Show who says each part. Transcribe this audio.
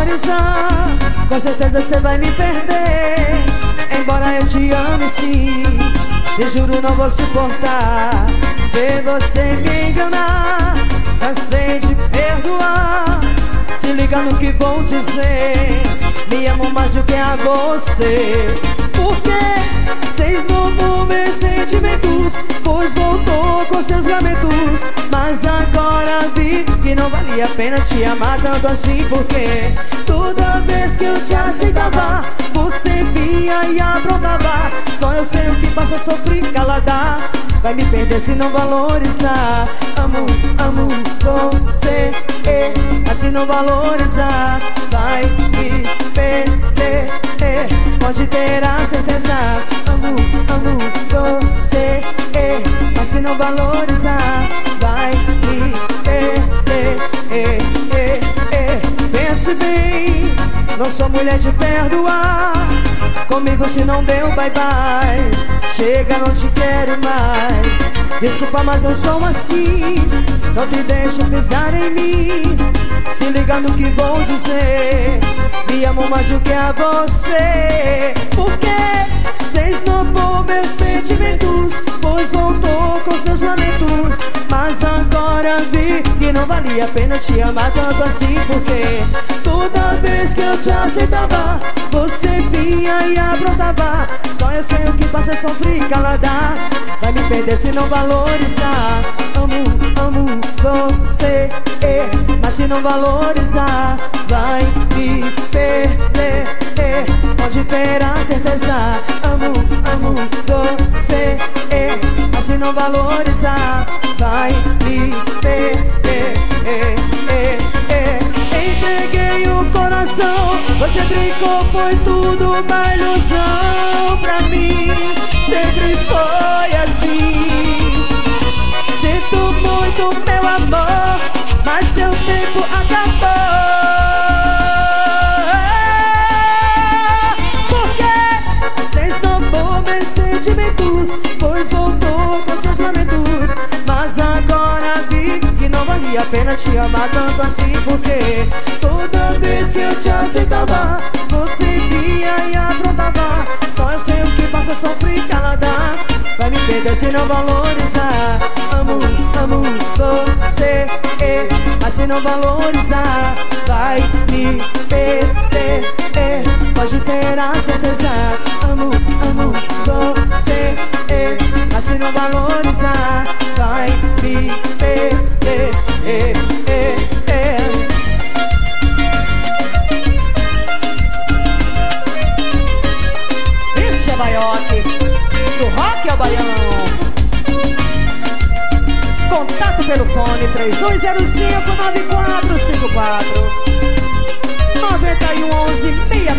Speaker 1: valorizar, com certeza você vai me perder. Embora eu te ame sim, te juro não vou suportar ver você me enganar. Cansei de perdoar, se liga no que vou dizer. Me amo mais do que a você. Por que cê esnobou meus sentimentos, pois voltou com seus lamentos. Mas agora vi que não valia a pena te amar tanto assim. Porque toda vez que eu te aceitava, você via e aprontava. Só eu sei o que passa, sofri calada. Vai me perder se não valorizar. Amo, amo você, mas se não valorizar, vai me perder, pode ter a certeza. Amo, amo você, mas se não valorizar, vai me perder. Pense bem, não sou mulher de perdoar. Comigo se não deu bye bye, chega, não te quero mais. Desculpa, mas eu sou assim, não te deixo pisar em mim. Se liga no que vou dizer, me amo mais do que a você. Porque cê esnobou meus sentimentos, pois voltou com seus lamentos. Mas agora vi que não valia a pena te amar tanto assim. Porque toda vez que eu te aceitava, você vinha e aprontava. Só eu sei o que passa, sofri calada. Vai me perder se não valorizar. Amo, amo você, mas se não valorizar, vai me perder, pode ter a certeza. Amo, amo você, mas se não valorizar, vai me perder. Entreguei o coração, você brincou, foi tudo uma ilusão pra mim. Sempre foi assim. Sinto muito, meu amor, mas seu tempo acabou. Porque você esnobou meus sentimentos, pois voltou com seus lamentos. Mas agora vi que não valia a pena te amar tanto assim. Porque toda vez que eu te aceitava, você vinha e aprontava. Só eu sei o que passa, sofri calada. Vai me perder se não valorizar. Amo, amo você, mas se não valorizar, vai me perder, pode ter a certeza. Amo, amo você, mas se não valorizar, vai me perder. Isso é baioque, do rock ao baião. Contato pelo fone 3205-9454 9111-66